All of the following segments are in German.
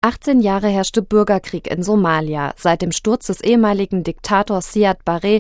18 Jahre herrschte Bürgerkrieg in Somalia. Seit dem Sturz des ehemaligen Diktators Siad Barre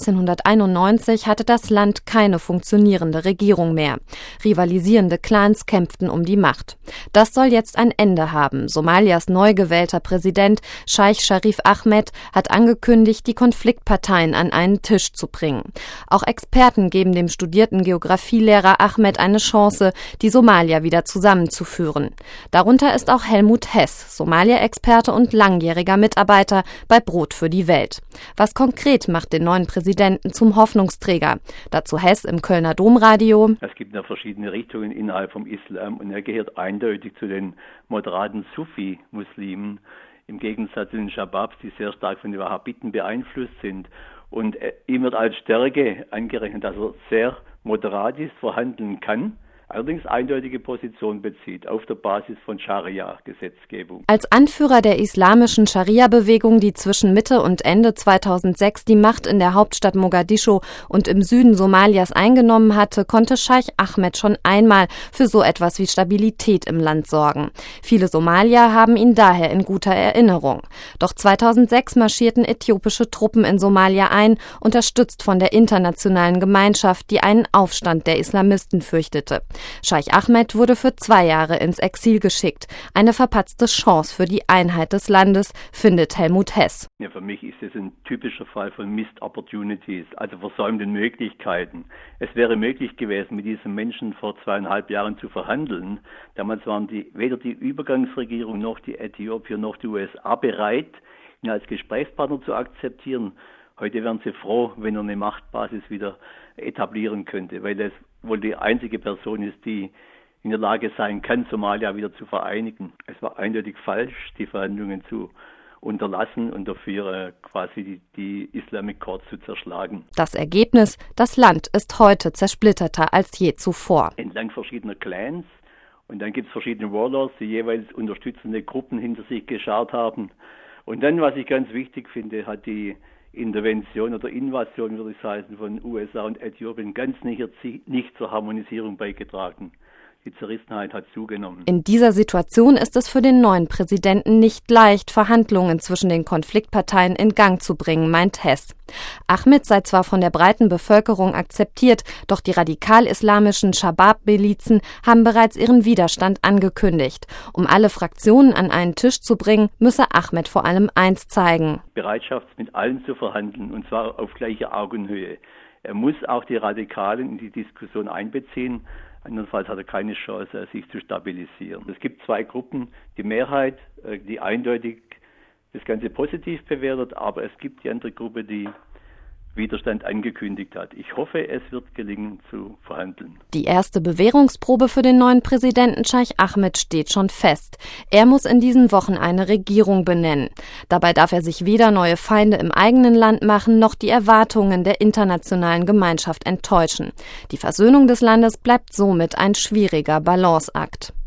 1991 hatte das Land keine funktionierende Regierung mehr. Rivalisierende Clans kämpften um die Macht. Das soll jetzt ein Ende haben. Somalias neu gewählter Präsident Scheich Sharif Ahmed hat angekündigt, die Konfliktparteien an einen Tisch zu bringen. Auch Experten geben dem studierten Geografielehrer Ahmed eine Chance, die Somalier wieder zusammenzuführen. Darunter ist auch Helmut Hess, Somalia-Experte und langjähriger Mitarbeiter bei Brot für die Welt. Was konkret macht den neuen Präsidenten zum Hoffnungsträger? Dazu Hess im Kölner Domradio. Es gibt ja verschiedene Richtungen innerhalb vom Islam und er gehört eindeutig zu den moderaten Sufi-Muslimen, im Gegensatz zu den Schababs, die sehr stark von den Wahhabiten beeinflusst sind. Und ihm wird als Stärke angerechnet, dass er sehr moderat ist, verhandeln kann, allerdings eindeutige Position bezieht auf der Basis von Scharia-Gesetzgebung. Als Anführer der islamischen Scharia-Bewegung, die zwischen Mitte und Ende 2006 die Macht in der Hauptstadt Mogadischu und im Süden Somalias eingenommen hatte, konnte Scheich Ahmed schon einmal für so etwas wie Stabilität im Land sorgen. Viele Somalier haben ihn daher in guter Erinnerung. Doch 2006 marschierten äthiopische Truppen in Somalia ein, unterstützt von der internationalen Gemeinschaft, die einen Aufstand der Islamisten fürchtete. Scheich Ahmed wurde für 2 Jahre ins Exil geschickt. Eine verpatzte Chance für die Einheit des Landes, findet Helmut Hess. Ja, für mich ist es ein typischer Fall von Missed Opportunities, also versäumten Möglichkeiten. Es wäre möglich gewesen, mit diesem Menschen vor 2,5 Jahren zu verhandeln. Damals waren weder die Übergangsregierung noch die Äthiopier noch die USA bereit, ihn als Gesprächspartner zu akzeptieren. Heute wären sie froh, wenn er eine Machtbasis wieder etablieren könnte, weil es wohl die einzige Person ist, die in der Lage sein kann, Somalia wieder zu vereinigen. Es war eindeutig falsch, die Verhandlungen zu unterlassen und dafür quasi die Islamic Court zu zerschlagen. Das Ergebnis: Das Land ist heute zersplitterter als je zuvor. Entlang verschiedener Clans und dann gibt es verschiedene Warlords, die jeweils unterstützende Gruppen hinter sich geschart haben. Und dann, was ich ganz wichtig finde, hat die Intervention oder Invasion, würde ich sagen, von USA und Äthiopien ganz nicht zur Harmonisierung beigetragen. Die Zerrissenheit hat zugenommen. In dieser Situation ist es für den neuen Präsidenten nicht leicht, Verhandlungen zwischen den Konfliktparteien in Gang zu bringen, meint Hess. Ahmed sei zwar von der breiten Bevölkerung akzeptiert, doch die radikal-islamischen Schabab-Milizen haben bereits ihren Widerstand angekündigt. Um alle Fraktionen an einen Tisch zu bringen, müsse Ahmed vor allem eins zeigen: Bereitschaft, mit allen zu verhandeln, und zwar auf gleicher Augenhöhe. Er muss auch die Radikalen in die Diskussion einbeziehen. Andernfalls hat er keine Chance, sich zu stabilisieren. Es gibt 2 Gruppen, die Mehrheit, die eindeutig das Ganze positiv bewertet, aber es gibt die andere Gruppe, die Widerstand angekündigt hat. Ich hoffe, es wird gelingen zu verhandeln. Die erste Bewährungsprobe für den neuen Präsidenten Scheich Ahmed steht schon fest. Er muss in diesen Wochen eine Regierung benennen. Dabei darf er sich weder neue Feinde im eigenen Land machen, noch die Erwartungen der internationalen Gemeinschaft enttäuschen. Die Versöhnung des Landes bleibt somit ein schwieriger Balanceakt.